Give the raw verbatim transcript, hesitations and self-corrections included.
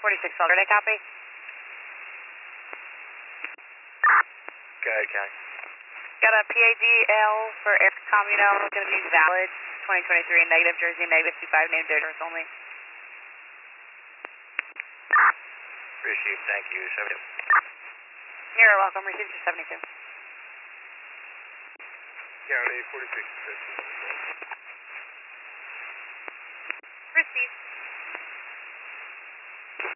forty-six, Already copy? Go ahead, County. Got a P A D L for Air Communal, going to be valid, twenty twenty-three, negative Jersey, negative two five, named donors only. Received, thank you, seventy-two. You're welcome, received for seventy-two. County, forty-six. Received.